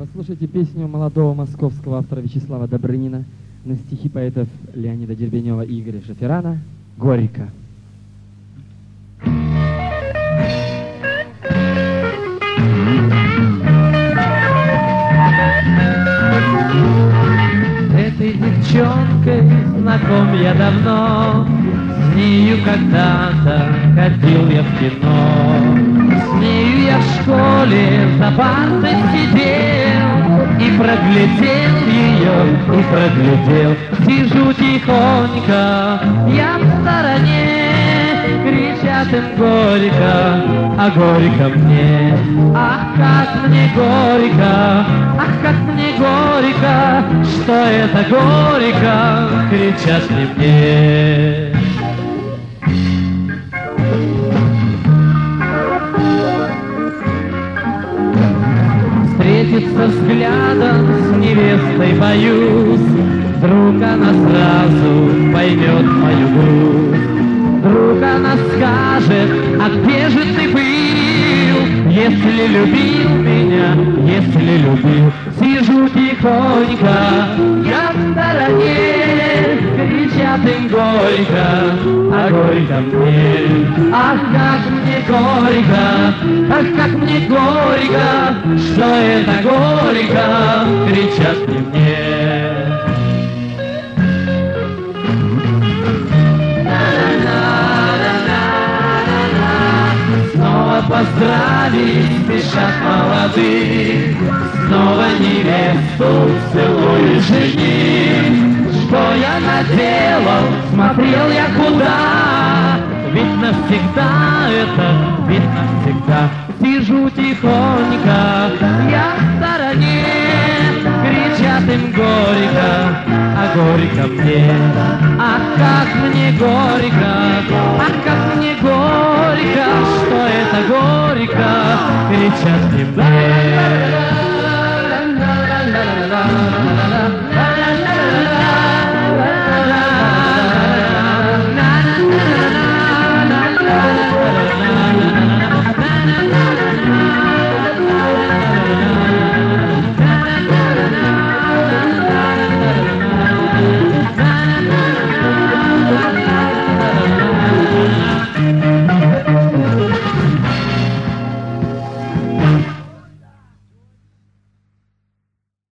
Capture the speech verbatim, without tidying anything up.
Послушайте песню молодого московского автора Вячеслава Добрынина на стихи поэтов Леонида Дербенева и Игоря Шаферана «Горько». Этой девчонкой знаком я давно, с нею когда-то ходил я в кино. С нею я в школе за партой сидел и проглядел ее, и проглядел. Сижу тихонько, я в стороне, кричат им горько, а горько мне. Ах, как мне горько, ах, как мне горько, что это горько, кричат ли мне. Встретиться взглядом с невестой боюсь, вдруг она сразу поймет мою грусть. Вдруг она скажет, а где же ты был, если любил меня, если любил. Сижу тихонько, я в стороне, кричат им горько, а горько мне. Ах, как мне горько, ах, как мне горько, что это горько, кричат мне. Снова поздравить спешат молодых, снова невесту целуют жених. Что я наделал, смотрел я куда, ведь навсегда это, ведь навсегда. Сижу тихонько, я в стороне, кричат им горько, а горько мне. Ах, как мне горько, ах, как мне горько, что это горько, кричат мне.